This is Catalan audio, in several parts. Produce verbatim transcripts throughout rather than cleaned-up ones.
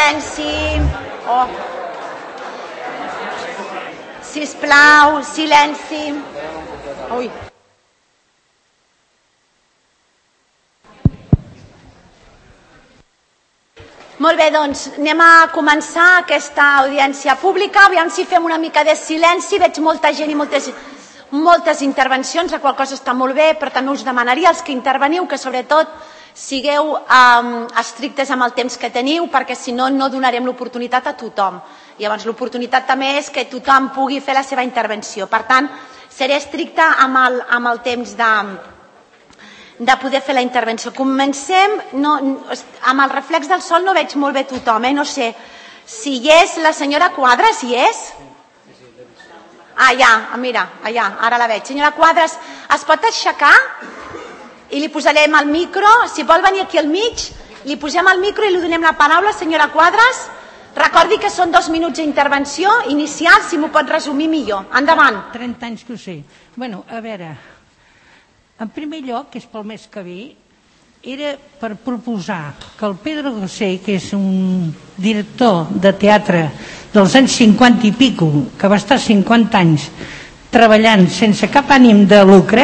silenci. Oh. Sisplau, silenci. Ui. Molt bé, doncs anem a començar aquesta audiència pública. Aviam si fem una mica de silenci. Veig molta gent i moltes, moltes intervencions, la qual cosa està molt bé, però també us demanaria als que interveniu que sobretot sigueu um, estrictes amb el temps que teniu, perquè si no, no donarem l'oportunitat a tothom. I llavors l'oportunitat també és que tothom pugui fer la seva intervenció. Per tant, seré estricta amb el, amb el temps de... de poder fer la intervenció. Comencem, no, amb el reflex del sol no veig molt bé tothom, eh? No sé si hi és la senyora Quadras, hi és? Ah, ja, mira, allà, ara la veig. Senyora Quadras, es pot aixecar? I li posarem el micro, si vol venir aquí al mig, li posem el micro i li donem la paraula, senyora Quadras. Recordi que són dos minuts d'intervenció inicial, si m'ho pot resumir millor. Endavant. trenta anys que ho sé. Bueno, a veure... En primer lloc, que és pel mes que ve, era per proposar que el Pedro José, que és un director de teatre dels anys cinquanta i pico, que va estar cinquanta anys treballant sense cap ànim de lucre,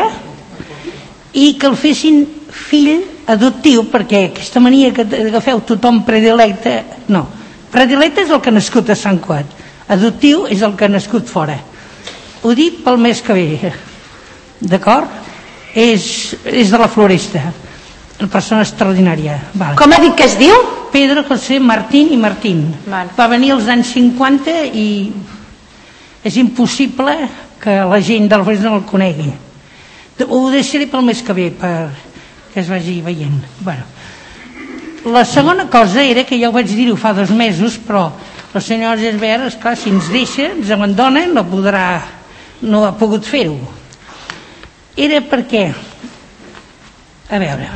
i que el fessin fill adoptiu, perquè aquesta mania que agafeu tothom predilecte, no, predilecte és el que ha nascut a Sant Cugat, adoptiu és el que ha nascut fora. Ho dic pel mes que ve, d'acord? És, és de la Floresta, una persona extraordinària. Vale. Com ha dit que es diu? Pedro José Martín i Martín. Vale. Va venir als anys cinquanta i és impossible que la gent de la Floresta no el conegui. Ho deixaré pel mes que ve perquè es vagi veient. Bueno. La segona cosa era que ja ho vaig dir-ho fa dos mesos, però la senyora Gesbert, esclar, si ens deixa, ens abandona, no podrà, no ha pogut fer-ho. Era perquè, a veure,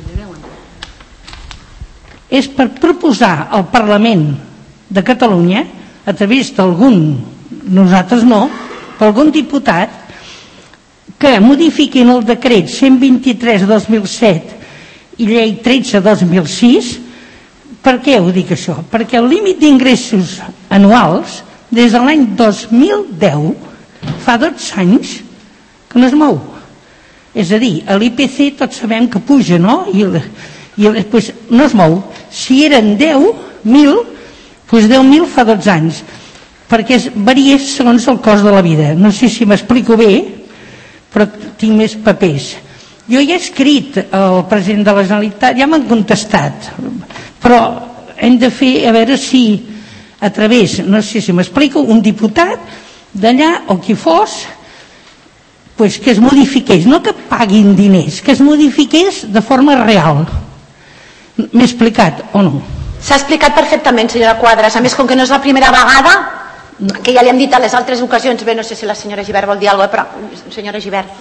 és per proposar al Parlament de Catalunya, a través d'algun, nosaltres no, per algun diputat, que modifiquin el decret cent vint-i-tres dos mil set i llei tretze dos mil sis. Per què ho dic això? Perquè el límit d'ingressos anuals, des de l'any dos mil deu, fa dotze anys que no es mou. És a dir, l'I P C tots sabem que puja, no? I, i pues, no es mou. Si eren deu mil, doncs deu mil fa dotze anys, perquè es varia segons el cost de la vida. No sé si m'explico bé, però tinc més papers. Jo ja he escrit al president de la Generalitat, ja m'han contestat, però hem de fer, a veure si a través, no sé si m'explico, un diputat d'allà o qui fos, pues que es modifiqués, no que paguin diners, que es modifiqués de forma real. M'he explicat o no? S'ha explicat perfectament, senyora Quadras. A més, com que no és la primera vegada, que ja li hem dit a les altres ocasions, bé, no sé si la senyora Gibert vol dir alguna cosa, però senyora Gibert.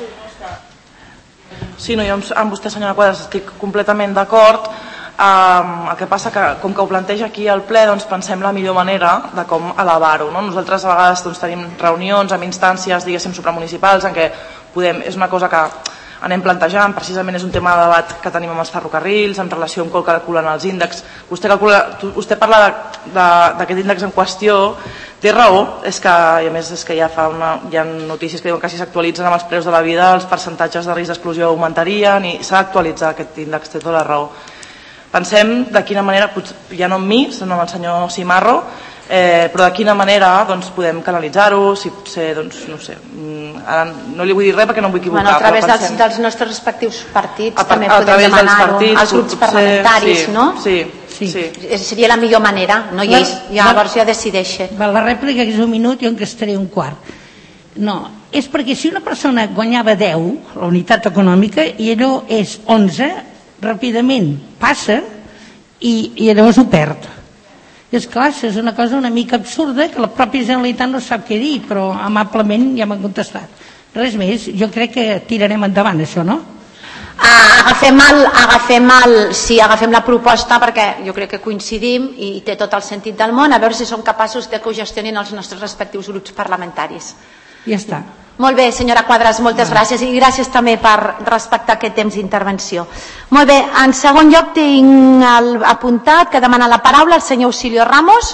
Sí, no, jo amb vostè, senyora Quadras, estic completament d'acord. Um, el que passa que, com que ho planteja aquí al ple, doncs pensem la millor manera de com elevar-ho, no? Nosaltres a vegades doncs, tenim reunions amb instàncies, diguéssim, supramunicipals, en què podem, és una cosa que anem plantejant, precisament és un tema de debat que tenim amb els ferrocarrils, en relació amb com calculen els índexs. Vostè, calcula, vostè parla d'aquest índex en qüestió, té raó, és que, i a més és que ja fa una, hi ha notícies que diuen que si s'actualitzen amb els preus de la vida els percentatges de risc d'exclusió augmentarien i s'ha d'actualitzar aquest índex, té tota la raó. Pensem de quina manera, ja no amb mi, sinó amb el senyor Cimarro, eh, però de quina manera doncs, podem canalitzar-ho, si potser, doncs, no sé, ara no li vull dir res perquè no em vull equivocar. Bueno, a través dels, dels nostres respectius partits a, també a podem demanar-ho, als grups potser, parlamentaris, sí, no? Sí, sí. sí. Seria la millor manera, no? I ells, llavors ja decideixen. La rèplica és un minut i on que estaré un quart. No, és perquè si una persona guanyava deu, la unitat econòmica, i allò és onze, ràpidament passa i, i llavors ho perd. I esclar, és una cosa una mica absurda que la pròpia Generalitat no sap què dir, però amablement ja m'han contestat. Res més, jo crec que tirarem endavant això, no? Agafem, el, agafem, el, sí, agafem la proposta perquè jo crec que coincidim i té tot el sentit del món, a veure si som capaços de que ho gestionin els nostres respectius grups parlamentaris. Ja està. Molt bé, senyora Quadras, moltes gràcies i gràcies també per respectar aquest temps d'intervenció. Molt bé, en segon lloc tinc el apuntat que demana la paraula el senyor Auxilio Ramos.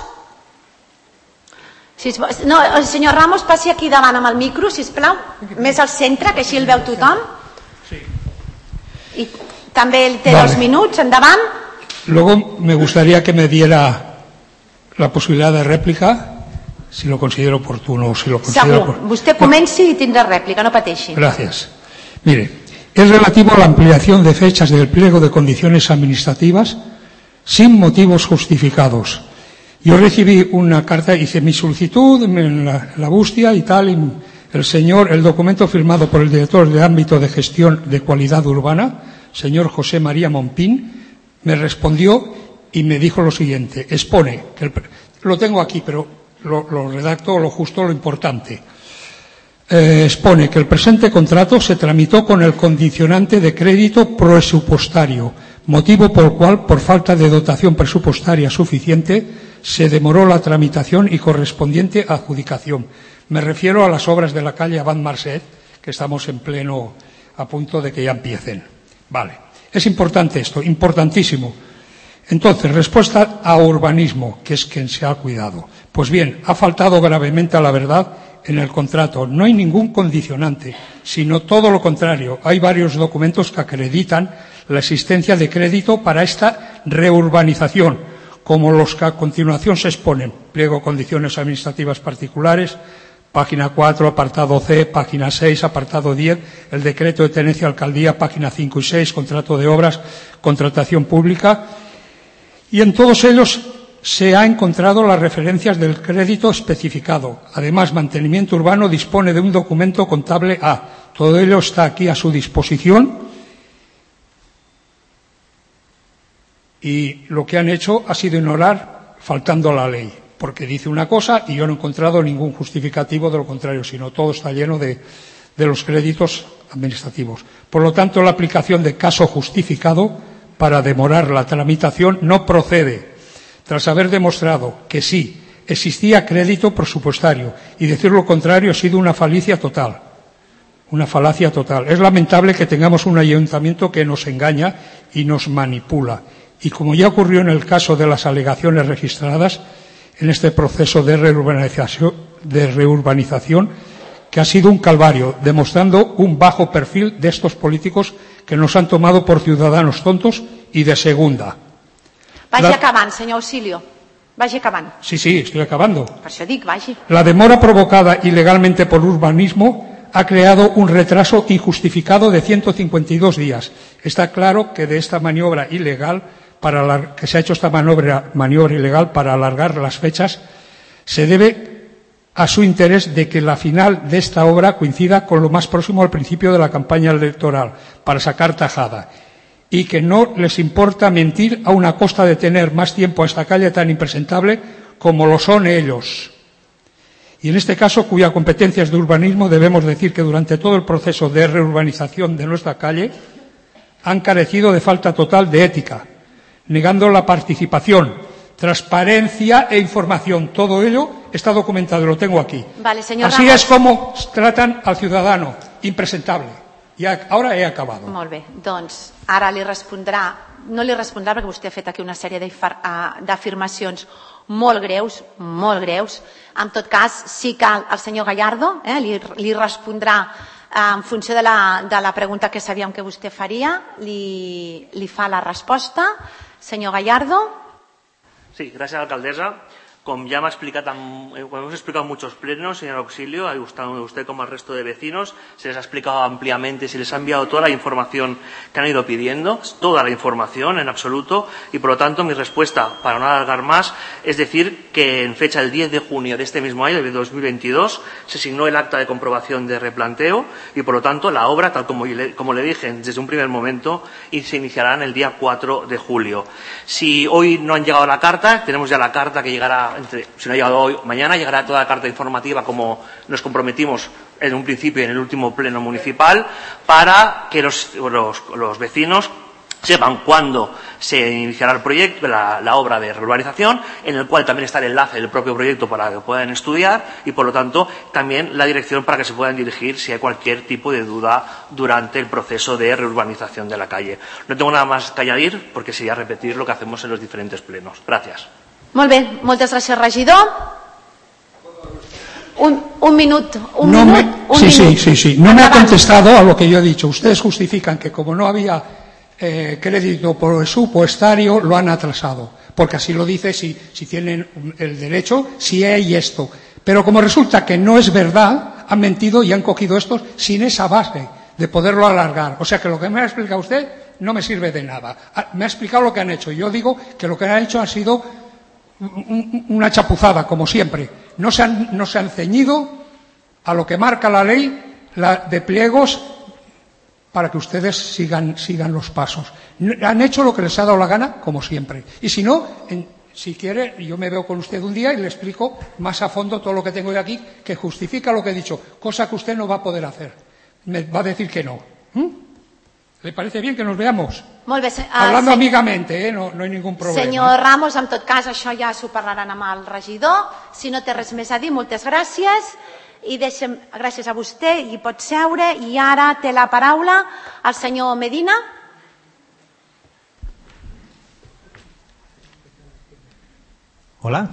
Si es, no, el senyor Ramos passi aquí davant amb el micro, sisplau, més al centre, que així el veu tothom. Sí. I també ell té vale. dos minuts, endavant. Luego me gustaría que me diera la posibilidad de réplica, si lo considero oportuno o si lo considero... Segur, vostè comenci i tindrà rèplica, no pateixi. Gracias. Mire, es relativo a la ampliación de fechas del pliego de condiciones administrativas sin motivos justificados. Yo recibí una carta, hice mi solicitud en la, la bústia y tal, y el señor, el documento firmado por el director de ámbito de gestión de cualidad urbana, señor José María Mompín, me respondió y me dijo lo siguiente, expone, que el, lo tengo aquí, pero lo, lo redacto lo justo, lo importante. Eh, expone que el presente contrato se tramitó con el condicionante de crédito presupuestario, motivo por el cual, por falta de dotación presupuestaria suficiente, se demoró la tramitación y correspondiente adjudicación. Me refiero a las obras de la calle Abad Marcet, que estamos en pleno, a punto de que ya empiecen. Vale. Es importante esto, importantísimo. Entonces, respuesta a urbanismo, que es quien se ha cuidado. Pues bien, ha faltado gravemente a la verdad en el contrato. No hay ningún condicionante, sino todo lo contrario. Hay varios documentos que acreditan la existencia de crédito para esta reurbanización, como los que a continuación se exponen. Pliego condiciones administrativas particulares, página cuatro, apartado C, página seis, apartado diez, el decreto de tenencia alcaldía, página cinco y seis, contrato de obras, contratación pública. Y en todos ellos se ha encontrado las referencias del crédito especificado. Además, Mantenimiento Urbano dispone de un documento contable A. Todo ello está aquí a su disposición. Y lo que han hecho ha sido ignorar, faltando a la ley, porque dice una cosa y yo no he encontrado ningún justificativo de lo contrario, sino todo está lleno de, de los créditos administrativos. Por lo tanto, la aplicación de caso justificado para demorar la tramitación no procede, tras haber demostrado que sí, existía crédito presupuestario y decir lo contrario ha sido una falacia total. Una falacia total. Es lamentable que tengamos un ayuntamiento que nos engaña y nos manipula. Y como ya ocurrió en el caso de las alegaciones registradas en este proceso de reurbanización, de reurbanización que ha sido un calvario, demostrando un bajo perfil de estos políticos que nos han tomado por ciudadanos tontos y de segunda. Vagi La... acabant, senyor Auxilio. Vagi acabant. Sí, sí, estoy acabando. Per això dic, vagi. La demora provocada ilegalmente por urbanismo ha creado un retraso injustificado de ciento cincuenta y dos días. Está claro que de esta maniobra ilegal, para la, que se ha hecho esta maniobra, maniobra ilegal para alargar las fechas, se debe a su interés de que la final de esta obra coincida con lo más próximo al principio de la campaña electoral, para sacar tajada, y que no les importa mentir a una costa de tener más tiempo a esta calle tan impresentable como lo son ellos. Y en este caso, cuya competencia es de urbanismo, debemos decir que durante todo el proceso de reurbanización de nuestra calle han carecido de falta total de ética, negando la participación, transparencia e información. Todo ello está documentado, lo tengo aquí. Vale, señor Así Ramos. es como tratan al ciudadano, impresentable. I ara he acabat. Molt bé, doncs ara li respondrà, no li respondrà perquè vostè ha fet aquí una sèrie d'afirmacions molt greus, molt greus. En tot cas, sí que el senyor Gallardo eh, li, li respondrà eh, en funció de la, de la pregunta que sabíem que vostè faria, li, li fa la resposta. Senyor Gallardo. Sí, gracias, alcaldesa. Como ya me ha explicado, como hemos explicado en muchos plenos, señor Auxilio, ha gustado usted como al resto de vecinos, se les ha explicado ampliamente, se les ha enviado toda la información que han ido pidiendo, toda la información en absoluto, y por lo tanto mi respuesta, para no alargar más, es decir que en fecha del diez de junio de este mismo año, de dos mil veintidós, se signó el acta de comprobación de replanteo y por lo tanto la obra, tal como le, como le dije desde un primer momento, y se iniciará en el día cuatro de julio. Si hoy no han llegado a la carta, tenemos ya la carta que llegará Entre, si no ha llegado hoy, mañana llegará toda la carta informativa como nos comprometimos en un principio y en el último pleno municipal para que los, los, los vecinos sepan cuándo se iniciará el proyecto, la, la obra de reurbanización, en el cual también está el enlace del propio proyecto para que puedan estudiar y, por lo tanto, también la dirección para que se puedan dirigir si hay cualquier tipo de duda durante el proceso de reurbanización de la calle. No tengo nada más que añadir porque sería repetir lo que hacemos en los diferentes plenos. Gracias. Molt bé, moltes gràcies, regidor. Un, un minut, un no minut, me, un sí, minut. sí, sí, sí. No me ha contestado a lo que yo he dicho. Ustedes justifican que como no había eh, crédito presupuestario, lo han atrasado. Porque así lo dice, si, si tienen el derecho, si hay esto. Pero como resulta que no es verdad, han mentido y han cogido estos sin esa base de poderlo alargar. O sea que lo que me ha explicado usted no me sirve de nada. Me ha explicado lo que han hecho. Yo digo que lo que han hecho ha sido una chapuzada, como siempre. No se han, no se han ceñido a lo que marca la ley la de pliegos para que ustedes sigan, sigan los pasos. Han hecho lo que les ha dado la gana, como siempre. Y si no, en, si quiere, yo me veo con usted un día y le explico más a fondo todo lo que tengo de aquí, que justifica lo que he dicho, cosa que usted no va a poder hacer. Me va a decir que no. ¿Mm? ¿Le parece bien que nos veamos? Molt bé, uh, Hablando se... amigamente, eh? no, no hay ningún problema. Senyor Ramos, en tot cas, això ja s'ho parlaran amb el regidor. Si no té res més a dir, moltes gràcies. I deixem, gràcies a vostè, i pot seure. I ara té la paraula el senyor Medina. Hola.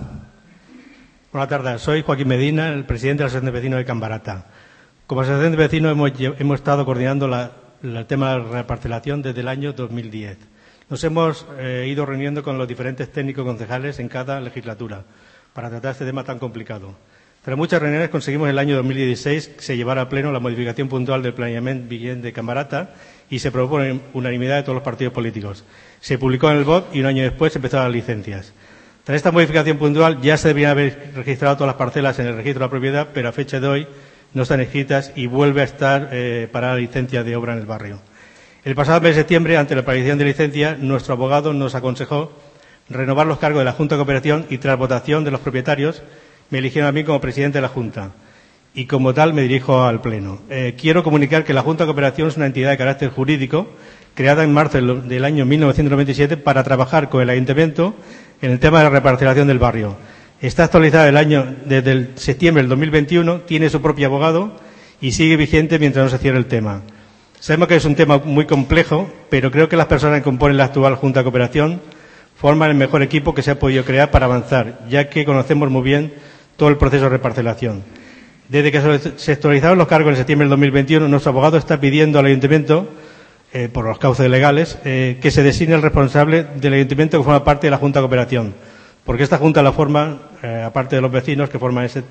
Buenas tardes. Soy Joaquín Medina, el presidente de la Asociación de Vecinos de Can Barata. Como Asociación de Vecinos hemos, hemos estado coordinando la el tema de la reparcelación desde el año dos mil diez. Nos hemos eh, ido reuniendo con los diferentes técnicos concejales en cada legislatura para tratar este tema tan complicado. Tras muchas reuniones conseguimos en el año dos mil dieciséis que se llevara a pleno la modificación puntual del planeamiento vigente de Can Barata y se aprobó por unanimidad de todos los partidos políticos. Se publicó en el B O C y un año después empezaron las licencias. Tras esta modificación puntual ya se deberían haber registrado todas las parcelas en el registro de la propiedad, pero a fecha de hoy no están escritas y vuelve a estar eh, para la licencia de obra en el barrio. El pasado mes de septiembre, ante la paralización de licencia, nuestro abogado nos aconsejó renovar los cargos de la Junta de Cooperación y, tras votación de los propietarios, me eligieron a mí como presidente de la Junta y, como tal, me dirijo al Pleno. Eh, quiero comunicar que la Junta de Cooperación es una entidad de carácter jurídico creada en marzo del año mil novecientos noventa y siete para trabajar con el Ayuntamiento en el tema de la reparcelación del barrio. Está actualizada el año, desde el septiembre del dos mil veintiuno, tiene su propio abogado y sigue vigente mientras no se cierre el tema. Sabemos que es un tema muy complejo, pero creo que las personas que componen la actual Junta de Cooperación forman el mejor equipo que se ha podido crear para avanzar, ya que conocemos muy bien todo el proceso de reparcelación. Desde que se actualizaron los cargos en septiembre del dos mil veintiuno, nuestro abogado está pidiendo al Ayuntamiento, eh, por los cauces legales, eh, que se designe el responsable del Ayuntamiento que forma parte de la Junta de Cooperación. Porque esta Junta la forma, eh, aparte de los vecinos que forman ese,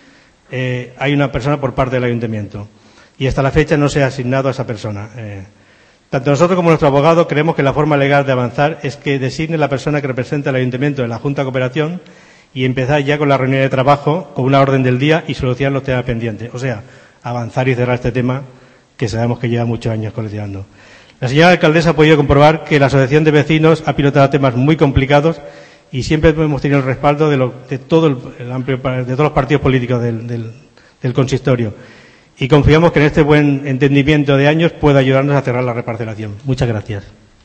eh, hay una persona por parte del Ayuntamiento. Y hasta la fecha no se ha asignado a esa persona. Eh, tanto nosotros como nuestro abogado creemos que la forma legal de avanzar es que designe la persona que representa al Ayuntamiento en la Junta de Cooperación y empezar ya con la reunión de trabajo, con una orden del día y solucionar los temas pendientes. O sea, avanzar y cerrar este tema que sabemos que lleva muchos años coleccionando. La señora alcaldesa ha podido comprobar que la Asociación de Vecinos ha pilotado temas muy complicados y siempre hemos tenido el respaldo de, lo, de todo el, el amplio de todos los partidos políticos del, del, del consistorio y confiamos que en este buen entendimiento de años pueda ayudarnos a cerrar la reparcelación. Muchas gracias.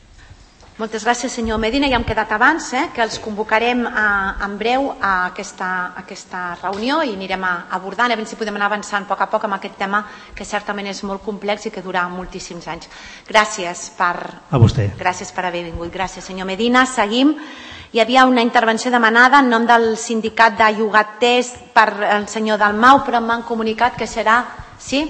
Moltes gràcies, senyor Medina. Ja hem quedat abans, eh, que els convocarem a, en breu a aquesta, a aquesta reunió i anirem a, abordant, a veure si podem anar avançant a poc a poc amb aquest tema que certament és molt complex i que dura moltíssims anys. Gràcies per, a vostè. Gràcies per haver vingut. Gràcies, senyor Medina. Seguim. Hi havia una intervenció demanada en nom del sindicat de llogaters per el senyor Dalmau, però m'han comunicat que serà... Sí?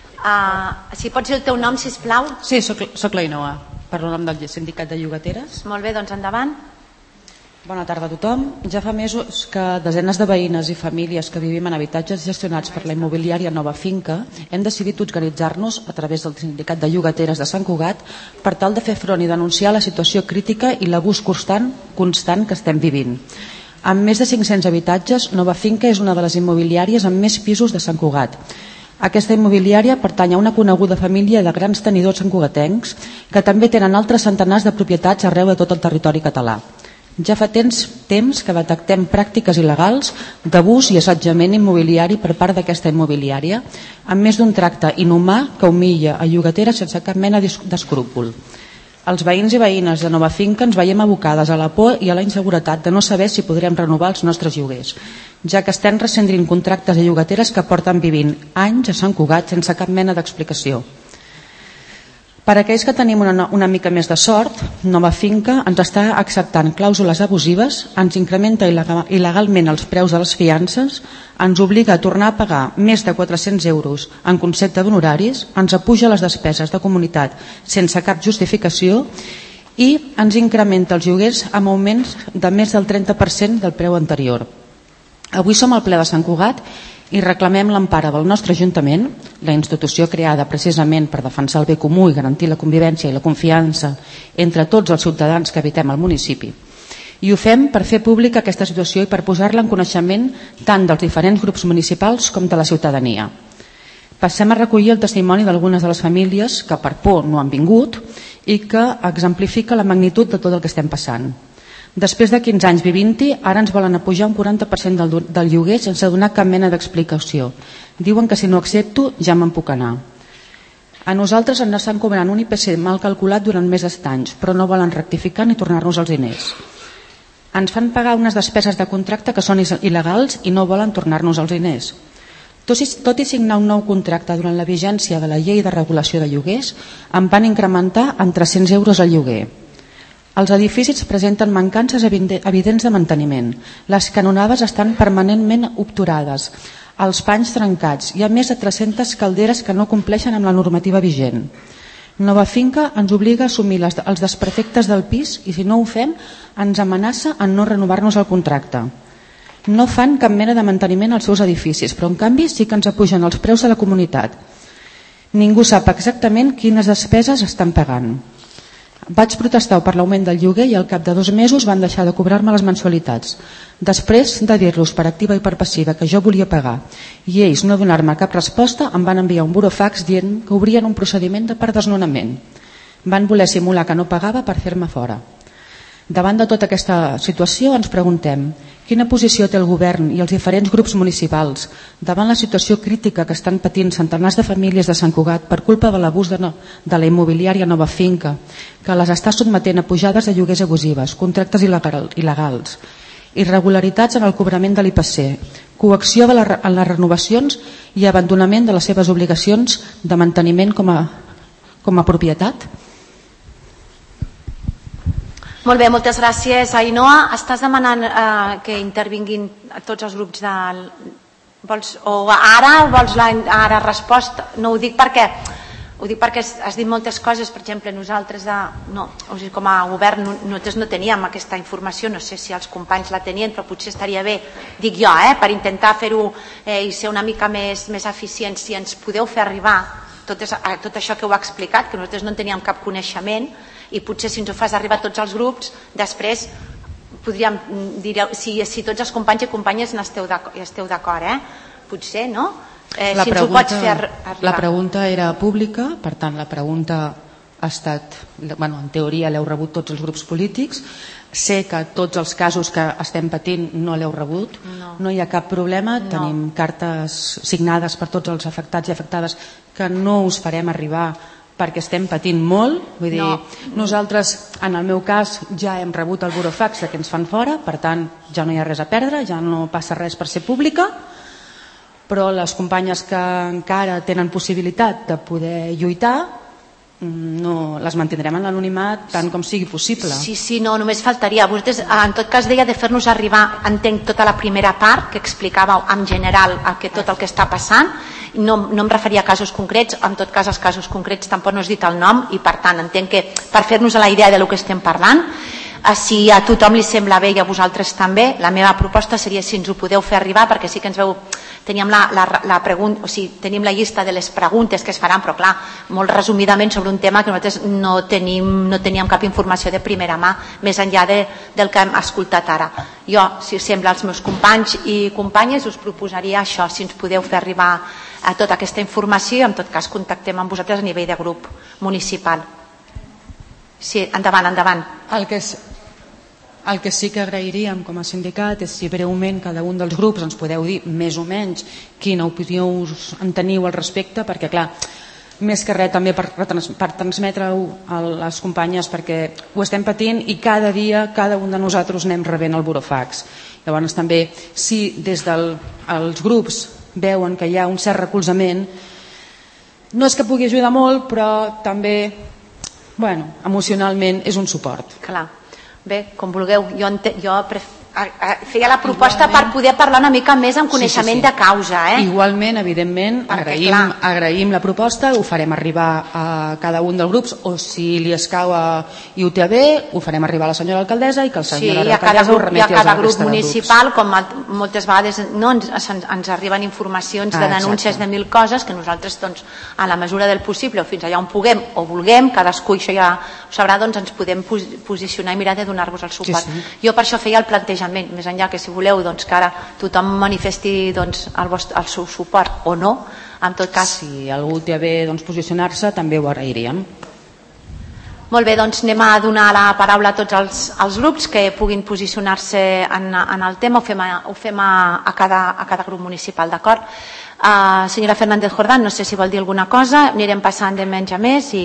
Uh, si pots dir el teu nom, sisplau. Sí, soc, soc la Inoa, per el nom del sindicat de llogateres. Molt bé, doncs endavant. Bona tarda a tothom. Ja fa mesos que desenes de veïnes i famílies que vivim en habitatges gestionats per la immobiliària Nova Finca hem decidit organitzar-nos a través del sindicat de llogateres de Sant Cugat per tal de fer front i denunciar la situació crítica i l'abús constant, constant que estem vivint. Amb més de cinc-cents habitatges, Nova Finca és una de les immobiliàries amb més pisos de Sant Cugat. Aquesta immobiliària pertany a una coneguda família de grans tenidors santcugatencs que també tenen altres centenars de propietats arreu de tot el territori català. Ja fa temps, temps que detectem pràctiques il·legals d'abús i assetjament immobiliari per part d'aquesta immobiliària, amb més d'un tracte inhumà que humilla a llogateres sense cap mena d'escrúpol. Els veïns i veïnes de Nova Finca ens veiem abocades a la por i a la inseguretat de no saber si podrem renovar els nostres lloguers, ja que estem rescindint contractes de llogateres que porten vivint anys a Sant Cugat sense cap mena d'explicació. Per a aquells que tenim una, una mica més de sort, Nova Finca ens està acceptant clàusules abusives, ens incrementa il·legalment els preus de les fiances, ens obliga a tornar a pagar més de quatre-cents euros en concepte d'honoraris, ens apuja les despeses de comunitat sense cap justificació i ens incrementa els lloguers amb augments de més del trenta per cent del preu anterior. Avui som al ple de Sant Cugat i reclamem l'empara del nostre Ajuntament, la institució creada precisament per defensar el bé comú i garantir la convivència i la confiança entre tots els ciutadans que habitem al municipi. I ho fem per fer pública aquesta situació i per posar-la en coneixement tant dels diferents grups municipals com de la ciutadania. Passem a recollir el testimoni d'algunes de les famílies que per por no han vingut i que exemplifica la magnitud de tot el que estem passant. Després de quinze anys vivint-hi, ara ens volen apujar un quaranta per cent del, del lloguer sense donar cap mena d'explicació. Diuen que si no accepto ja me'n puc anar. A nosaltres ens estan cobrant un I P C mal calculat durant més d'anys, però no volen rectificar ni tornar-nos els diners. Ens fan pagar unes despeses de contracte que són il·legals i no volen tornar-nos els diners. Tot i, tot i signar un nou contracte durant la vigència de la llei de regulació de lloguers, em van incrementar en tres-cents euros el lloguer. Els edificis presenten mancances evidents de manteniment. Les canonades estan permanentment obturades, els panys trencats. Hi ha més de tres-centes calderes que no compleixen amb la normativa vigent. Nova Finca ens obliga a assumir les, els desperfectes del pis i si no ho fem ens amenaça en no renovar-nos el contracte. No fan cap mena de manteniment als seus edificis, però en canvi sí que ens apugen els preus de la comunitat. Ningú sap exactament quines despeses estan pagant. Vaig protestar per l'augment del lloguer i al cap de dos mesos van deixar de cobrar-me les mensualitats. Després de dir-los per activa i per passiva que jo volia pagar i ells no donar-me cap resposta, em van enviar un burofax dient que obrien un procediment per desnonament. Van voler simular que no pagava per fer-me fora. Davant de tota aquesta situació ens preguntem quina posició té el govern i els diferents grups municipals davant la situació crítica que estan patint centenars de famílies de Sant Cugat per culpa de l'abús de, no, de la immobiliària Nova Finca, que les està sotmetent a pujades de lloguers abusives, contractes il·legals, irregularitats en el cobrament de l'I P C, coacció en les renovacions i abandonament de les seves obligacions de manteniment com a, com a propietat? Molt bé, moltes gràcies, Ainhoa. Estàs demanant eh, que intervinguin tots els grups del... Vols, o ara vols la ara resposta? No ho dic perquè ho dic perquè has dit moltes coses, per exemple, nosaltres de, no, o sigui, com a govern nosaltres no teníem aquesta informació, no sé si els companys la tenien, però potser estaria bé, dic jo, eh, per intentar fer-ho eh, i ser una mica més, més eficients, si ens podeu fer arribar tot, és, tot això que heu explicat, que nosaltres no en teníem cap coneixement, i potser si ens ho fas arribar a tots els grups, després podríem dir, si, si tots els companys i companyes n'esteu d'acord, eh? Potser, no? Eh, la, si pregunta, ens ho pots fer arribar. La pregunta era pública, per tant la pregunta ha estat, bueno, en teoria l'heu rebut tots els grups polítics, sé que tots els casos que estem patint no l'heu rebut, no. no hi ha cap problema, no. Tenim cartes signades per tots els afectats i afectades que no us farem arribar perquè estem patint molt, vull dir, no. Nosaltres, en el meu cas, ja hem rebut el burofax que ens fan fora, per tant, ja no hi ha res a perdre, ja no passa res per ser pública, però les companyes que encara tenen possibilitat de poder lluitar, no, les mantindrem en l'anonimat tant com sigui possible. Sí, sí, no, només faltaria. Vosaltres, en tot cas, deia de fer-nos arribar, entenc, tota la primera part que explicàveu en general el que, tot el que està passant. No, no em referia a casos concrets, en tot cas els casos concrets tampoc no has dit el nom i per tant entenc que per fer-nos a la idea del que estem parlant, si a tothom li sembla bé i a vosaltres també, la meva proposta seria si ens ho podeu fer arribar, perquè sí que ens veu, teníem la, la, la pregunta, o sigui, tenim la llista de les preguntes que es faran, però clar, molt resumidament sobre un tema que nosaltres no tenim, no teníem cap informació de primera mà, més enllà de, del que hem escoltat ara. Jo, si us sembla, als meus companys i companyes us proposaria això, si ens podeu fer arribar a tota aquesta informació i en tot cas contactem amb vosaltres a nivell de grup municipal. Sí, endavant, endavant. El que, és, el que sí que agrairíem com a sindicat és si breument cada un dels grups ens podeu dir més o menys quina opinió us en teniu al respecte, perquè clar, més que res també per, per transmetre-ho a les companyes, perquè ho estem patint i cada dia cada un de nosaltres anem rebent el burofax. Llavors també, si des dels grups veuen que hi ha un cert recolzament, no és que pugui ajudar molt, però també, bueno, emocionalment és un suport. Clar. Bé, com vulgueu. Jo, ente... jo pref... feia la proposta igualment, per poder parlar una mica més amb coneixement sí, sí, sí. de causa. Eh? Igualment, evidentment, agraïm, agraïm la proposta, ho farem arribar a cada un dels grups, o si li escau a I U T B, ho farem arribar a la senyora alcaldessa i que el senyora sí, alcaldessa ho remeti als altres. Sí, a cada grup municipal, com moltes vegades no, ens, ens arriben informacions de denúncies de mil coses que nosaltres, doncs, a la mesura del possible, o fins allà on puguem o vulguem, cadascú això ja ho sabrà, doncs ens podem posicionar i mirar de donar-vos el suport. Sí, sí. Jo per això feia el plantejament, més enllà que si voleu doncs, que ara tothom manifesti doncs, el, vostre, el seu suport o no, en tot cas... Si algú té a bé doncs, posicionar-se, també ho agrairíem. Molt bé, doncs anem a donar la paraula a tots els, els grups que puguin posicionar-se en, en el tema, ho fem, a, ho fem a, a, cada, a cada grup municipal, d'acord? Uh, senyora Fernández Jordán, no sé si vol dir alguna cosa, anirem passant de menys a més i...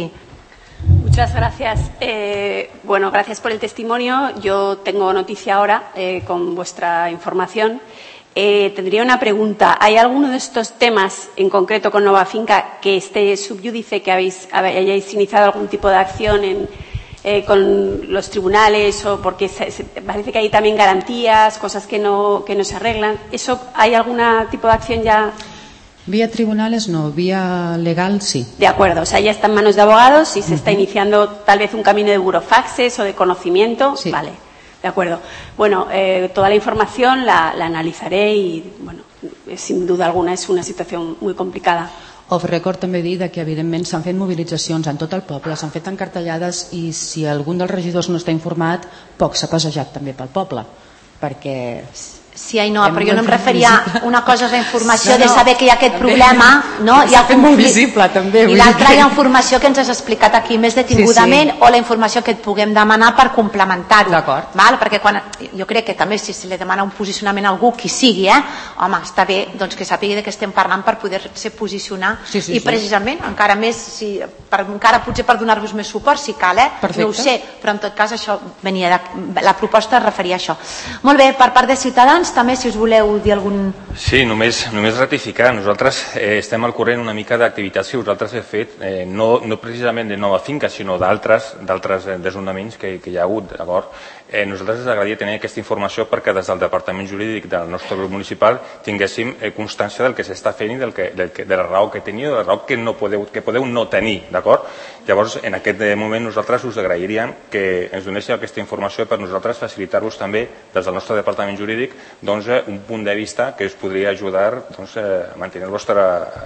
Muchas gracias. Eh, bueno, gracias por el testimonio. Yo tengo noticia ahora eh, con vuestra información. Eh, tendría una pregunta. ¿Hay alguno de estos temas, en concreto con Nova Finca, que esté subyúdice, que habéis, hayáis iniciado algún tipo de acción en, eh, con los tribunales, o porque se, se, parece que hay también garantías, cosas que no, que no se arreglan? ¿Eso hay algún tipo de acción ya? Vía tribunales no, vía legal sí. De acuerdo, o sea, ya está en manos de abogados y se uh-huh. está iniciando tal vez un camino de burofaxes o de conocimiento. Sí. Vale, de acuerdo. Bueno, eh, toda la información la, la analizaré y, bueno, sin duda alguna és una situació muy complicada. Off record també dir que evidentment s'han fet mobilitzacions en tot el poble, s'han fet encartellades i si algun dels regidors no està informat, poc s'ha passejat també pel poble, perquè... Sí, ai, no, però jo no em referia a una cosa és la informació no, no, de saber que hi ha aquest també, problema, no? S'ha fet molt visible també. I l'altra hi ha informació que ens has explicat aquí més detingudament sí, sí. o la informació que et puguem demanar per complementar-ho. D'acord. Perquè quan, jo crec que també si se li demana un posicionament a algú, qui sigui, eh? home, està bé doncs, que sàpiga de què estem parlant per poder-se posicionar sí, sí, i precisament sí. encara més, si, per, encara potser per donar-vos més suport si cal, eh? Perfecte. No ho sé, però en tot cas això venia de, la proposta es referia a això. Molt bé, per part de Ciutadans també, si us voleu dir algun... Sí, només, només ratificar. Nosaltres eh, estem al corrent una mica d'activitats que vosaltres heu fet, eh, no, no precisament de Nova Finca, sinó d'altres d'altres desnonaments que, que hi ha hagut, d'acord? Eh, nosaltres ens agradaria tenir aquesta informació perquè des del Departament Jurídic del nostre grup municipal tinguéssim eh, constància del que s'està fent i del que, del que, de la raó que teniu, de la raó que, no podeu, que podeu no tenir, d'acord? Llavors, en aquest moment nosaltres us agrairíem que ens donéssiu aquesta informació per nosaltres facilitar-vos també des del nostre Departament Jurídic doncs, un punt de vista que us podria ajudar doncs, a mantenir el vostre,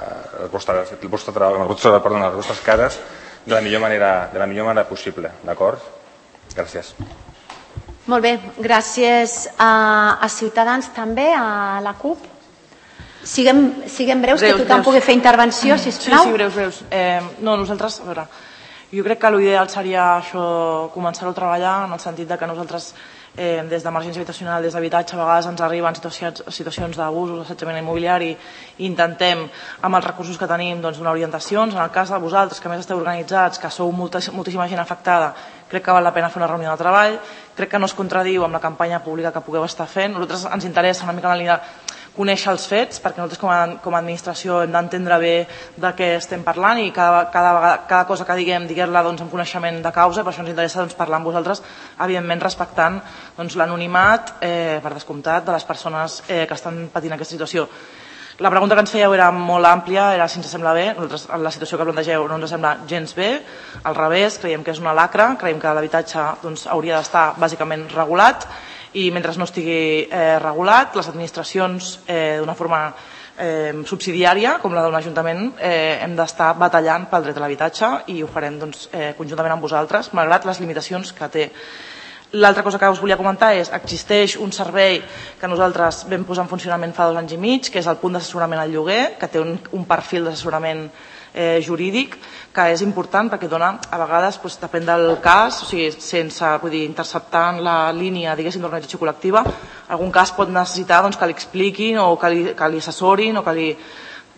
el vostre, el vostre, el vostre, perdó, les vostres cases de la millor manera, de la millor manera possible, d'acord? Gràcies. Molt bé, gràcies a, a Ciutadans també, a la CUP. Siguem, siguem breus, breus, que tothom breus. Pugui fer intervenció, sisplau. Sí, sí, breus, breus. Eh, no, nosaltres, a veure, jo crec que l'ideal seria això, començar-ho a treballar en el sentit de que nosaltres eh, des d'emergència habitacional, des d'habitatge, a vegades ens arriben situacions, situacions d'abusos, assetjament immobiliari i intentem, amb els recursos que tenim, doncs, donar orientacions. En el cas de vosaltres, que més esteu organitzats, que sou molta, moltíssima gent afectada, crec que val la pena fer una reunió de treball, crec que no es contradiu amb la campanya pública que pugueu estar fent. A nosaltres ens interessa una mica la línia conèixer els fets, perquè nosaltres com a, com a administració hem d'entendre bé de què estem parlant i cada, cada, vegada, cada cosa que diguem, diguem-la doncs, amb coneixement de causa, per això ens interessa doncs, parlar amb vosaltres, evidentment respectant doncs, l'anonimat, eh, per descomptat, de les persones eh, que estan patint aquesta situació. La pregunta que ens fèieu era molt àmplia, era si ens sembla bé. Nosaltres, la situació que plantegeu no ens sembla gens bé, al revés, creiem que és una lacra, creiem que l'habitatge doncs, hauria d'estar bàsicament regulat i mentre no estigui eh, regulat, les administracions eh, d'una forma eh, subsidiària, com la d'un ajuntament, eh, hem d'estar batallant pel dret a l'habitatge i ho farem doncs, eh, conjuntament amb vosaltres, malgrat les limitacions que té. L'altra cosa que us volia comentar és que existeix un servei que nosaltres vam posar en funcionament fa dos anys i mig, que és el punt d'assessorament al lloguer, que té un, un perfil d'assessorament eh, jurídic, que és important perquè dona, a vegades, doncs, depèn del cas, o sigui, sense, vull dir, interceptant la línia, diguéssim, d'organització col·lectiva, algun cas pot necessitar doncs, que li expliquin o que li, que li assessorin o que li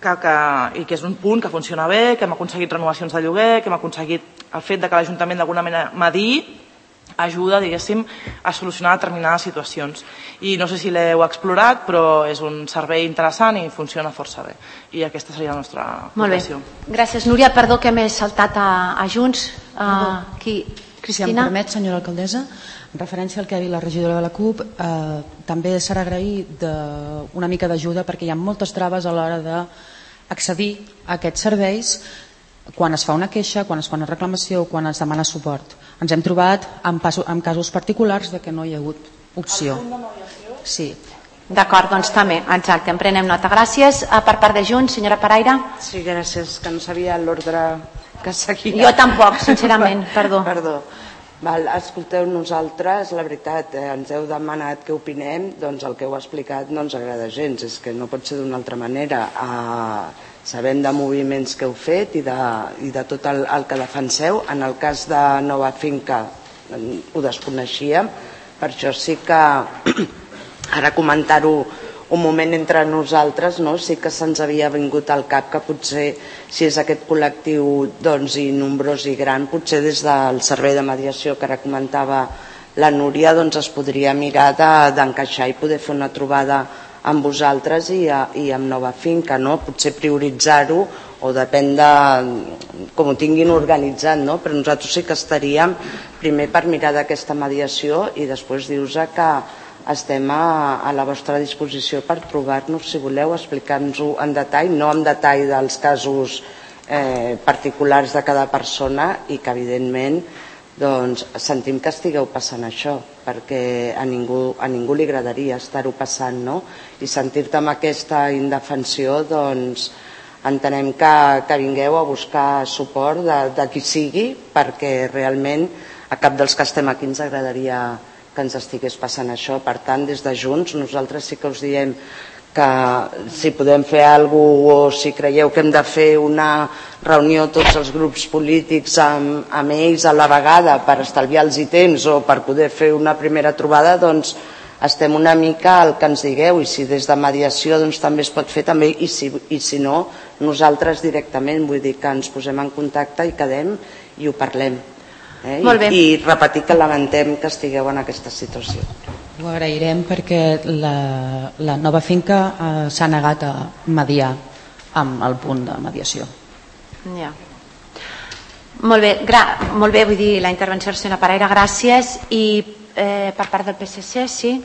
que, que, i que és un punt que funciona bé, que hem aconseguit renovacions de lloguer, que hem aconseguit el fet de que l'Ajuntament d'alguna manera mediï, ajuda, diguéssim, a solucionar determinades situacions. I no sé si l'heu explorat, però és un servei interessant i funciona força bé. I aquesta seria la nostra votació. Molt bé. Gràcies, Núria. Perdó que m'he saltat a, a Junts. Uh, qui? Cristina? Si em permet, senyora alcaldessa, en referència al que ha dit la regidora de la CUP, eh, també serà agrair de, una mica d'ajuda perquè hi ha moltes traves a l'hora d'accedir a aquests serveis quan es fa una queixa, quan es fa una reclamació, quan es demana suport. Ens hem trobat en, paso, en casos particulars de que no hi ha hagut opció. Sí. D'acord, doncs també, exacte, en prenem nota. Gràcies. Per part de Junts, senyora Paraire. Sí, gràcies, que no sabia l'ordre que seguia. Jo tampoc, sincerament, perdó. Perdó. Val, escolteu, nosaltres, la veritat, eh, ens heu demanat què opinem, doncs el que heu explicat no ens agrada gens, és que no pot ser d'una altra manera. Eh, sabem de moviments que heu fet i de, i de tot el, el que defenseu. En el cas de Nova Finca ho desconeixíem, per això sí que ara comentar-ho un moment entre nosaltres, no? Sí que se'ns havia vingut al cap que potser si és aquest col·lectiu doncs, i nombrós i gran, potser des del servei de mediació que ara comentava la Núria, doncs es podria mirar d'encaixar de, i poder fer una trobada amb vosaltres i, a, i amb Nova Finca, no? Potser prioritzar-ho o depèn de com ho tinguin organitzat, no? Però nosaltres sí que estaríem primer per mirar d'aquesta mediació i després dius que estem a, a la vostra disposició per trobar-nos, si voleu, explicar-nos-ho en detall, no en detall dels casos eh, particulars de cada persona i que evidentment doncs, sentim que estigueu passant això, perquè a ningú, a ningú li agradaria estar-ho passant, no? I sentir-te amb aquesta indefensió, doncs entenem que, que vingueu a buscar suport de, de qui sigui, perquè realment a cap dels que estem aquí ens agradaria que ens estigués passant això. Per tant, des de Junts, nosaltres sí que us diem que si podem fer alguna cosa o si creieu que hem de fer una reunió tots els grups polítics amb, amb ells a la vegada per estalviar-los temps o per poder fer una primera trobada, doncs estem una mica al que ens digueu i si des de mediació doncs, també es pot fer també i si, i si no, nosaltres directament, vull dir que ens posem en contacte i quedem i ho parlem. Eh? I, I repetir que lamentem que estigueu en aquesta situació. Ho agrairem perquè la, la Nova Finca eh, s'ha negat a mediar amb el punt de mediació. Ja. Molt bé, gra molt bé, vull dir, la intervenció de la senyora Paraire, gràcies. I eh, per part del P S C, sí?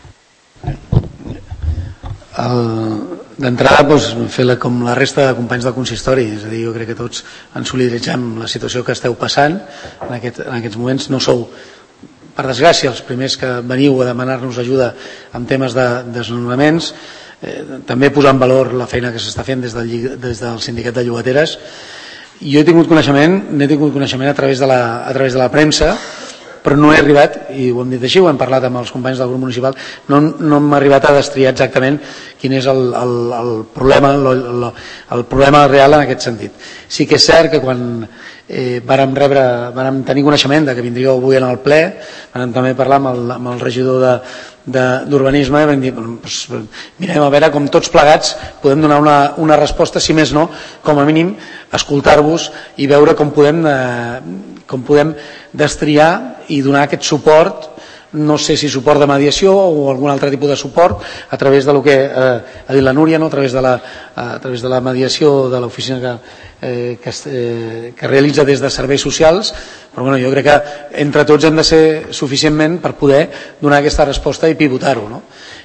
D'entrada, doncs, fer-la com la resta de companys del consistori, és a dir, jo crec que tots ens solidaritzem amb la situació que esteu passant en, aquest, en aquests moments. No sou, per desgràcia, els primers que veniu a demanar-nos ajuda en temes de desnonaments. Eh, també posar en valor la feina que s'està fent des del, des del sindicat de llogateres. Jo he tingut coneixement, n'he tingut coneixement a través de la, a través de la premsa, però no he arribat, i ho hem dit així, ho hem parlat amb els companys del grup municipal, no, no hem arribat a destriar exactament quin és el, el, el, problema, el, el, el problema real en aquest sentit. Sí que és cert que quan eh, vàrem, rebre, vàrem tenir coneixement de que vindríeu avui en el ple, vàrem també parlar amb el, amb el regidor de, d'urbanisme i vam dir, doncs, mirem a veure com tots plegats podem donar una, una resposta, si més no, com a mínim escoltar-vos i veure com podem, eh, com podem destriar i donar aquest suport, no sé si suport de mediació o algun altre tipus de suport a través de lo que eh, ha dit la Núria, no? a, través de la, a través de la mediació de l'oficina que, eh, que, eh, que realitza des de serveis socials, però bueno, jo crec que entre tots hem de ser suficientment per poder donar aquesta resposta i pivotar-ho. No?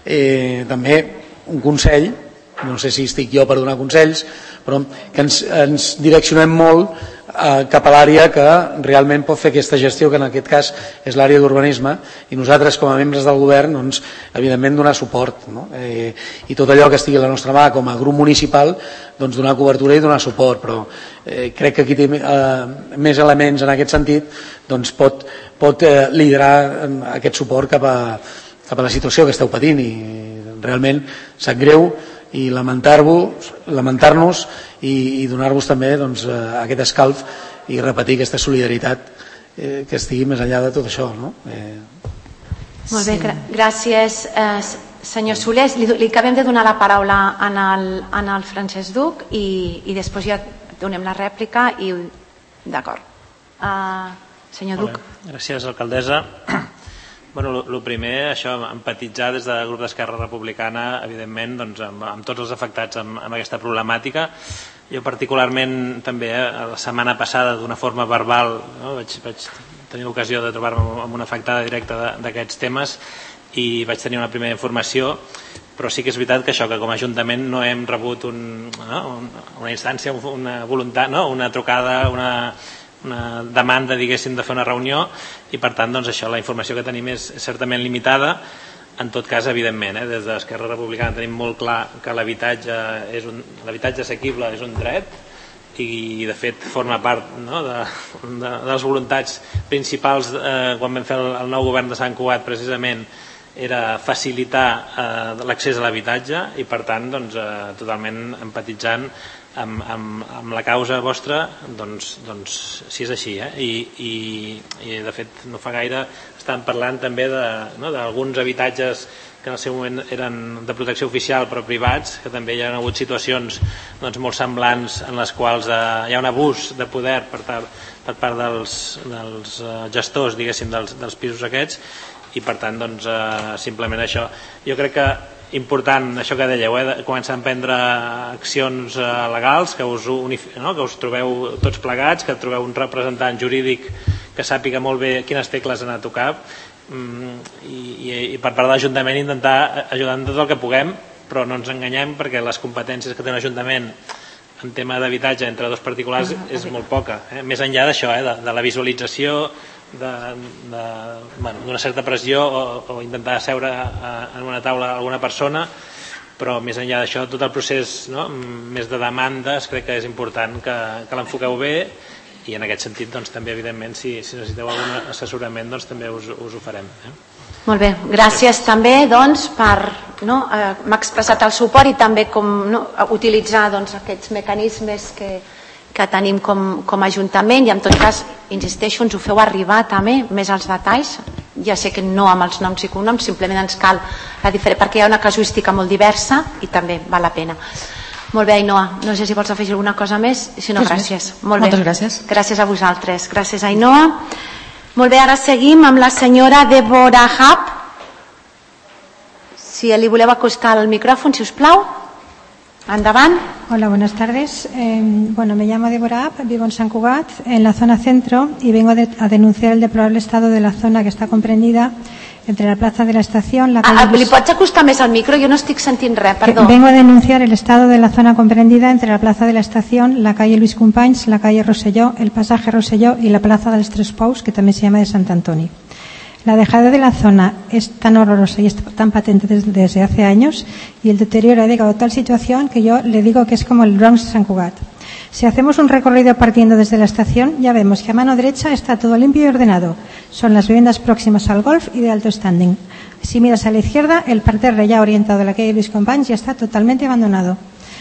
Eh, també un consell, no sé si estic jo per donar consells, però que ens, ens direccionem molt eh, cap a l'àrea que realment pot fer aquesta gestió, que en aquest cas és l'àrea d'urbanisme, i nosaltres com a membres del govern doncs, evidentment donar suport, no? eh, i tot allò que estigui a la nostra mà com a grup municipal doncs, donar cobertura i donar suport, però eh, crec que qui té eh, més elements en aquest sentit doncs, pot, pot eh, liderar aquest suport cap a, cap a la situació que esteu patint, i realment sap greu i lamentar-vos lamentar-nos i, i donar-vos també doncs, aquest escalf i repetir aquesta solidaritat eh, que estigui més enllà de tot això. No? Eh... Molt bé, gràcies. Eh, Senyor Soler, li, li acabem de donar la paraula en el, en el Francesc Duc i, i després ja donem la rèplica i... D'acord. Uh, senyor Duc. Gràcies, alcaldessa. Bueno, el primer, això, empatitzar des del grup d'Esquerra Republicana, evidentment, doncs, amb, amb tots els afectats amb, amb aquesta problemàtica. Jo particularment també eh, la setmana passada d'una forma verbal no, vaig, vaig tenir l'ocasió de trobar-me amb una afectada directa d'aquests temes i vaig tenir una primera informació, però sí que és veritat que això, que com a Ajuntament no hem rebut un, no, una instància, una voluntat, no, una trucada, una, una demanda, diguéssim, de fer una reunió i per tant, doncs això, la informació que tenim és certament limitada. En tot cas, evidentment, eh, des d'Esquerra Republicana tenim molt clar que l'habitatge és un, l'habitatge assequible és un dret i, de fet, forma part no, de, de, de les voluntats principals eh, quan vam fer el, el nou govern de Sant Cugat, precisament, era facilitar eh, l'accés a l'habitatge i, per tant, doncs, eh, totalment empatitzant amb, amb, amb la causa vostra, doncs, doncs si és així. Eh? I, i, I, de fet, no fa gaire estan parlant també d'alguns no, habitatges que en el seu moment eren de protecció oficial però privats, que també hi ha hagut situacions doncs, molt semblants en les quals eh, hi ha un abús de poder per, tar, per part dels, dels eh, gestors, diguéssim, dels, dels pisos aquests i per tant, doncs, eh, simplement això. Jo crec que important, això que dèieu, eh, començar a prendre accions eh, legals, que us, unif... no? que us trobeu tots plegats, que trobeu un representant jurídic que sàpiga molt bé quines tecles han a tocar mm, i, i, i per part de l'Ajuntament intentar ajudar en tot el que puguem, però no ens enganyem perquè les competències que té un Ajuntament en tema d'habitatge entre dos particulars ah, és molt poca. Eh? Més enllà d'això, eh? de, de la visualització, d'una bueno, certa pressió o, o intentar seure a, en una taula alguna persona, però més enllà d'això tot el procés no, més de demandes crec que és important que, que l'enfoqueu bé i en aquest sentit doncs, també evidentment si, si necessiteu algun assessorament doncs, també us, us ho farem. Eh? Molt bé, gràcies també doncs, per no, eh, m'ha expressat el suport i també com no, utilitzar doncs, aquests mecanismes que que tenim com, com a Ajuntament i en tot cas, insisteixo, ens ho feu arribar també més als detalls, ja sé que no amb els noms i cognoms, simplement ens cal la diferència, perquè hi ha una casuística molt diversa i també val la pena. Molt bé, Ainhoa, no sé si vols afegir alguna cosa més, si no, gràcies. Molt bé. Moltes gràcies. Gràcies a vosaltres. Gràcies, Ainhoa. Molt bé, ara seguim amb la senyora Débora Hab. Si li voleu acostar el micròfon, si us plau. Andavant. Hola, buenas tardes. Eh, bueno, me llamo Débora App, vivo en Sant Cugat, en la zona centro, y vengo de, a denunciar el deplorable estado de la zona que está comprendida entre la plaza de la estación, la calle... Ah, ¿li pots acostar més al micro? Jo no estic sentint res, perdó. Vengo a denunciar el estado de la zona comprendida entre la plaza de la estación, la calle Luis Companys, la calle Rosselló, el pasaje Rosselló y la plaza de los Tres Pous, que también se llama de Sant Antoni. La dejadez de la zona es tan horrorosa y es tan patente desde, desde hace años y el deterioro ha llegado a tal situación que yo le digo que es como el Bronx de San Cugat. Si hacemos un recorrido partiendo desde la estación, ya vemos que a mano derecha está todo limpio y ordenado. Son las viviendas próximas al golf y de alto standing. Si miras a la izquierda, el parterre ya orientado a la calle Luis Companys ya está totalmente abandonado.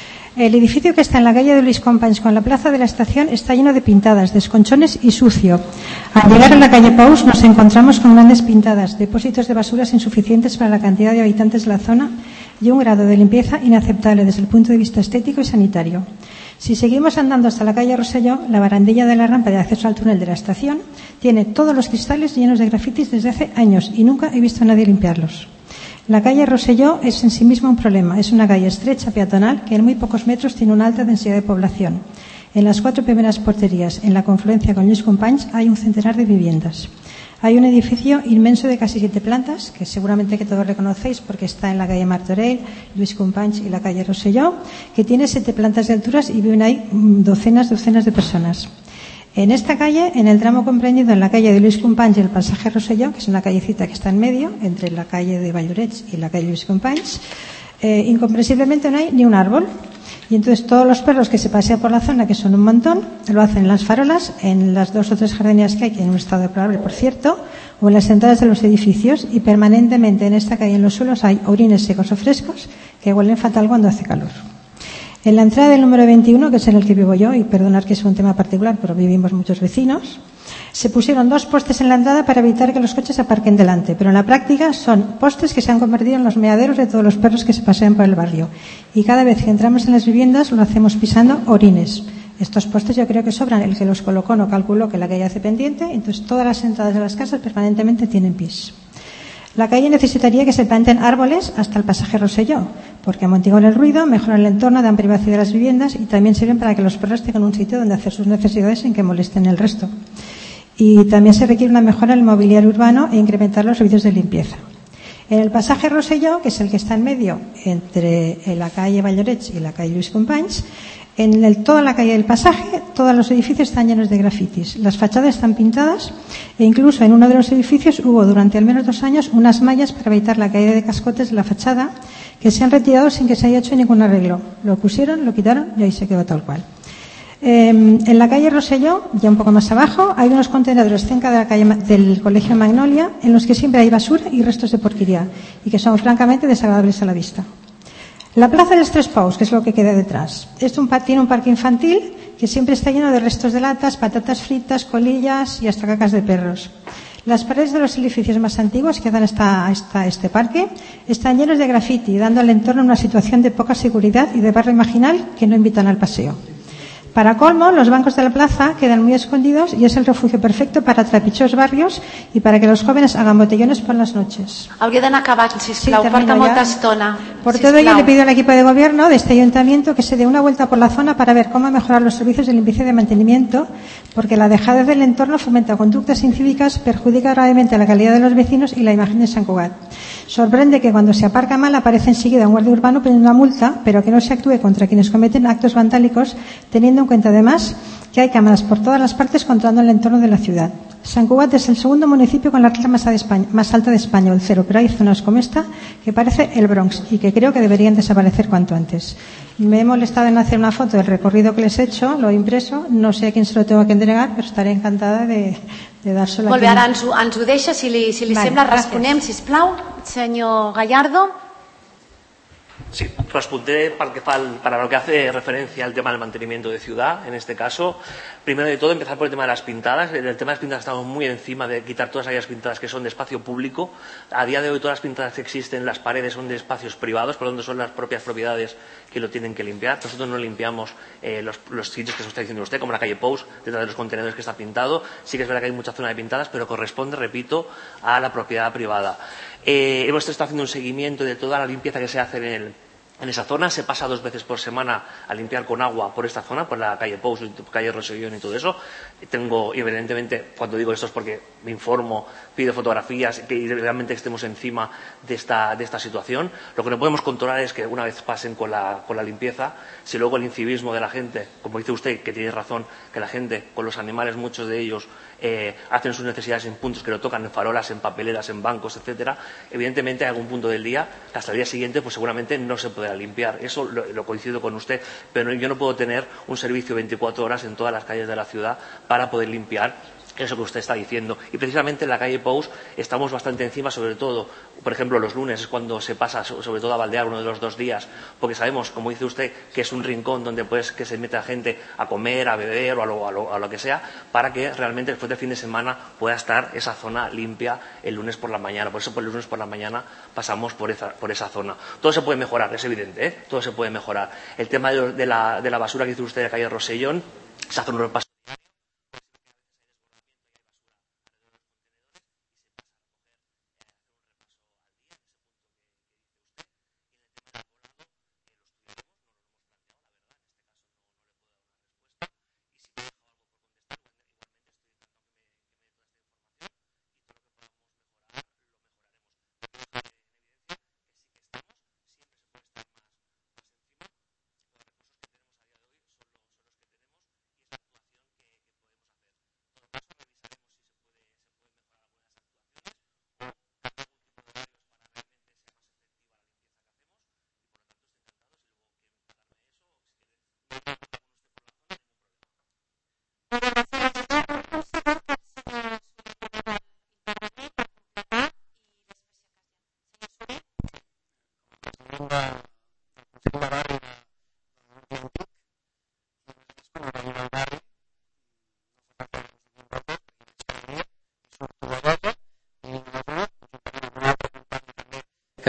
El edificio que está en la calle de Luis Companys con la plaza de la estación está lleno de pintadas, desconchones y sucio. Al llegar a la calle Pous nos encontramos con grandes pintadas, depósitos de basuras insuficientes para la cantidad de habitantes de la zona y un grado de limpieza inaceptable desde el punto de vista estético y sanitario. Si seguimos andando hasta la calle Rosselló, la barandilla de la rampa de acceso al túnel de la estación tiene todos los cristales llenos de grafitis desde hace años y nunca he visto a nadie limpiarlos. La calle Rosselló es en sí misma un problema. Es una calle estrecha, peatonal, que en muy pocos metros tiene una alta densidad de población. En las cuatro primeras porterías, en la confluencia con Luis Companys, hay un centenar de viviendas. Hay un edificio inmenso de casi siete plantas, que seguramente que todos reconocéis porque está en la calle Martorell, Luis Companys y la calle Rosselló, que tiene siete plantas de alturas y viven ahí docenas, docenas de personas. En esta calle, en el tramo comprendido en la calle de Luis Companys y el pasaje Rosselló, que es una callecita que está en medio, entre la calle de Vallorets y la calle Luis Companys, eh, incomprensiblemente no hay ni un árbol. Y entonces todos los perros que se pasean por la zona, que son un montón, lo hacen en las farolas, en las dos o tres jardinerías que hay, que en un estado deplorable, por cierto, o en las entradas de los edificios, y permanentemente en esta calle en los suelos hay orines secos o frescos que huelen fatal cuando hace calor. En la entrada del número veintiuno, que es en el que vivo yo, y perdonad que es un tema particular, pero vivimos muchos vecinos, Se pusieron dos postes en la entrada para evitar que los coches aparquen delante, pero en la práctica son postes que se han convertido en los meaderos de todos los perros que se pasean por el barrio. Y cada vez que entramos en las viviendas lo hacemos pisando orines. Estos postes yo creo que sobran. El que los colocó no calculó que la calle hace pendiente, entonces todas las entradas de las casas permanentemente tienen pis. La calle necesitaría que se planten árboles hasta el pasaje Rosselló, porque amortiguan el ruido, mejoran el entorno, dan privacidad a las viviendas y también sirven para que los perros tengan un sitio donde hacer sus necesidades sin que molesten el resto. Y también se requiere una mejora en el mobiliario urbano e incrementar los servicios de limpieza. En el pasaje Rosselló, que es el que está en medio entre la calle Vallorets y la calle Luis Companys, en el, toda la calle del pasaje, todos los edificios están llenos de grafitis. Las fachadas están pintadas e incluso en uno de los edificios hubo durante al menos dos años unas mallas para evitar la caída de cascotes de la fachada que se han retirado sin que se haya hecho ningún arreglo. Lo pusieron, lo quitaron y ahí se quedó tal cual. Eh, en la calle Rosselló, ya un poco más abajo, hay unos contenedores cerca de la calle del Colegio Magnolia en los que siempre hay basura y restos de porquería y que son francamente desagradables a la vista. La plaza de los Tres Paus, que es lo que queda detrás, es un, tiene un parque infantil que siempre está lleno de restos de latas, patatas fritas, colillas y hasta cacas de perros. Las paredes de los edificios más antiguos que dan hasta, hasta este parque están llenos de grafiti, dando al entorno una situación de poca seguridad y de barrio marginal que no invitan al paseo. Para colmo, los bancos de la plaza quedan muy escondidos y es el refugio perfecto para trapichos barrios y para que los jóvenes hagan botellones por las noches. Hauria d'anar acabant, sisplau, Sí, porta termino molta ya. estona. Por todo ello, le pido al equipo de gobierno de este ayuntamiento que se dé una vuelta por la zona para ver cómo mejorar los servicios de limpieza y de mantenimiento, porque la dejadez del entorno fomenta conductas incívicas, perjudica gravemente la calidad de los vecinos y la imagen de Sant Cugat. Sorprende que cuando se aparca mal aparece enseguida un guardia urbano poniendo una multa, pero que no se actúe contra quienes cometen actos vandálicos, teniendo en cuenta además que hay cámaras por todas las partes controlando el entorno de la ciudad. Sant Cugat es el segundo municipio con la renta más, de España, más alta de España, el cero, pero hay zonas como esta que parece el Bronx y que creo que deberían desaparecer cuanto antes. Me he molestado en hacer una foto del recorrido que les he hecho, lo he impreso, no sé a quién se lo tengo que entregar, però estaré encantada de, de dárselo Molt a bé, quien... ara ens ho, ens ho deixa, si li, si li Vale, sembla, gràcies. responem, sisplau. Senyor Gallardo. Sí, responderé para, que, para lo que hace referencia al tema del mantenimiento de ciudad, en este caso. Primero de todo, empezar por el tema de las pintadas. En el tema de las pintadas estamos muy encima de quitar todas aquellas pintadas que son de espacio público. A día de hoy todas las pintadas que existen en las paredes son de espacios privados, por lo tanto son las propias propiedades que lo tienen que limpiar. Nosotros no limpiamos eh, los, los sitios que se está diciendo usted, como la calle Pous, detrás de los contenedores que está pintado. Sí que es verdad que hay mucha zona de pintadas, pero corresponde, repito, a la propiedad privada. Eh, hemos estado haciendo un seguimiento de toda la limpieza que se hace en el En esa zona. Se pasa dos veces por semana a limpiar con agua por esta zona, por la calle Pous, calle Rosellón y todo eso. Tengo, y evidentemente, cuando digo esto es porque me informo, pido fotografías, que realmente estemos encima de esta, de esta situación. Lo que no podemos controlar es que una vez pasen con la, con la limpieza, si luego el incivismo de la gente, como dice usted, que tiene razón, que la gente con los animales, muchos de ellos, eh, hacen sus necesidades en puntos que lo tocan, en farolas, en papeleras, en bancos, etcétera, evidentemente, en algún punto del día, hasta el día siguiente, pues seguramente no se podrá limpiar. Eso lo, lo coincido con usted, pero yo no puedo tener un servicio veinticuatro horas en todas las calles de la ciudad para poder limpiar eso que usted está diciendo. Y precisamente en la calle Pous estamos bastante encima, sobre todo, por ejemplo, los lunes es cuando se pasa, sobre todo a baldear uno de los dos días, porque sabemos, como dice usted, que es un rincón donde pues que se mete a gente a comer, a beber o a lo, a lo, a lo que sea, para que realmente después del fin de semana pueda estar esa zona limpia el lunes por la mañana. Por eso por el lunes por la mañana pasamos por esa, por esa zona. Todo se puede mejorar, es evidente, ¿eh? Todo se puede mejorar. El tema de, de, la, de la basura que dice usted de la calle Rosellón, se hace un repaso.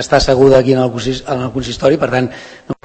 està asseguda aquí en el consistori, per tant, no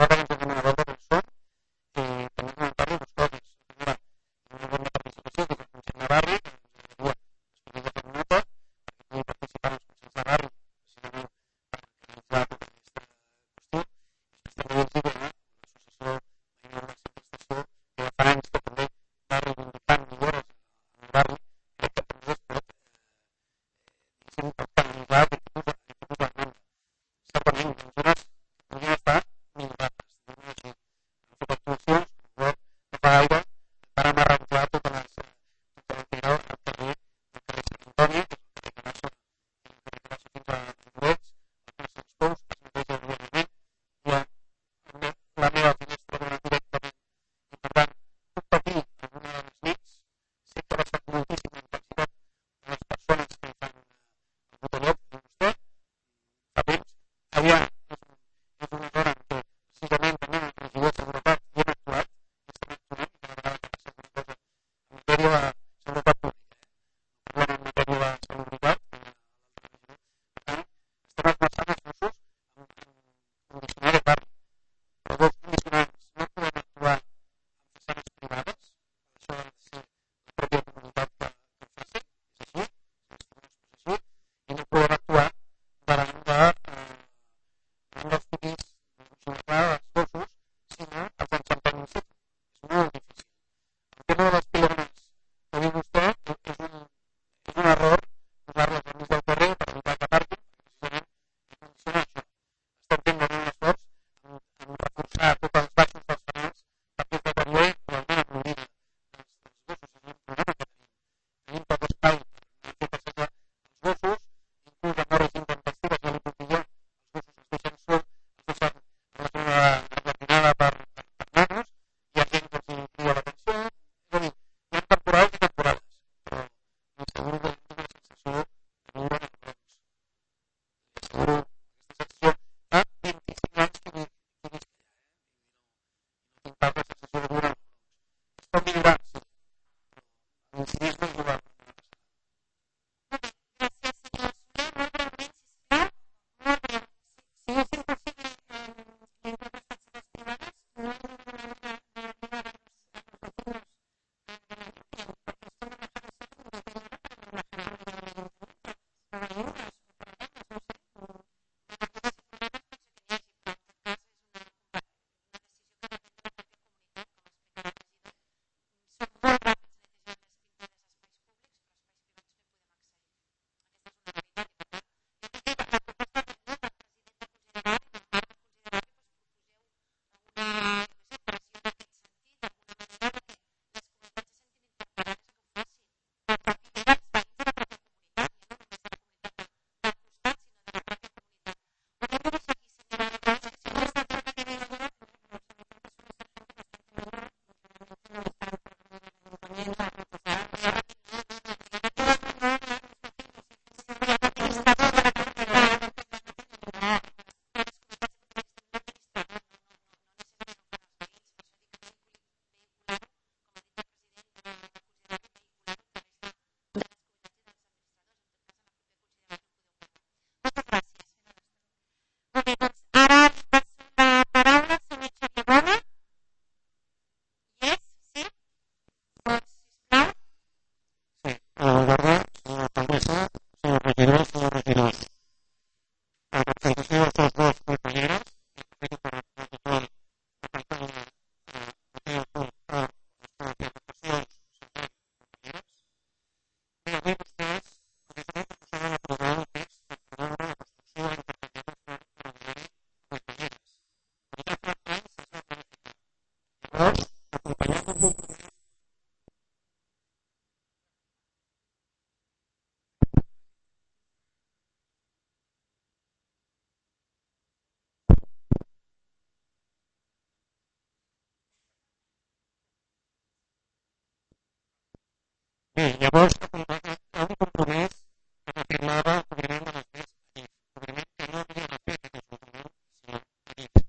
Bé, llavors, hi ha un compromís que afirmava el cobriment de les vies adif, cobriment que no havia de fer aquest ajuntament, sinó adif.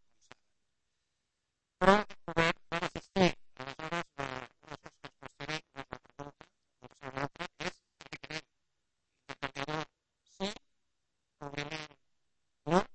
Però aquest govern va desistir. Aleshores, una cosa que es qüestiona no és la pregunta, l'opció l'altra és el decret. Determinar sí, cobriment no,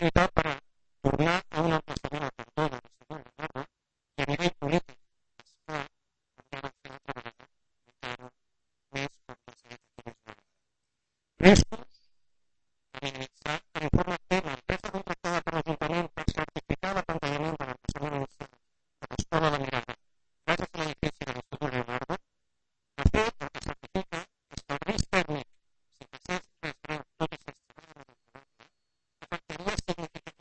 lluitar per tornar a una altra segona tardor de la Segona Guerra i a nivell polític, esclar, encara fer altra vegada, encara més per perseguir més vegada. Riscos a minimitzar que l'informe té l'empresa contractada per l'Ajuntament per certificar l'apantallament de l'empresa inicial de l'Escola de Mirada gràcies a l'edifici de l'Institut Leonardo. De fet, el que certifica és que el risc tècnic, si passés res greu tot i sense treballar afectaria significativament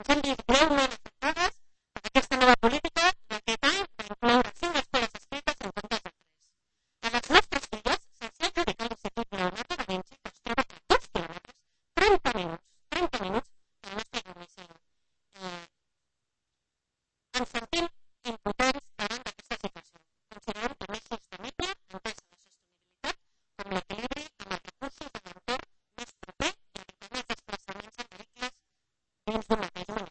ens hem vist greument afectades per aquesta nova política que aquest any va incloure cinc escoles escrites en comptes de tres. A les nostres filles se'ls ha adjudicat l'Institut Leonardo da Vinci, que es troba a dos quilòmetres, trenta minuts, trenta minuts del nostre domicili. Ens sentim impotents davant d'aquesta situació. Considerem que no és sostenible entesa la sostenibilitat com l'equilibri amb els recursos de l'entorn més proper i evitant els desplaçaments en vehicles dins d'un mateix municipi.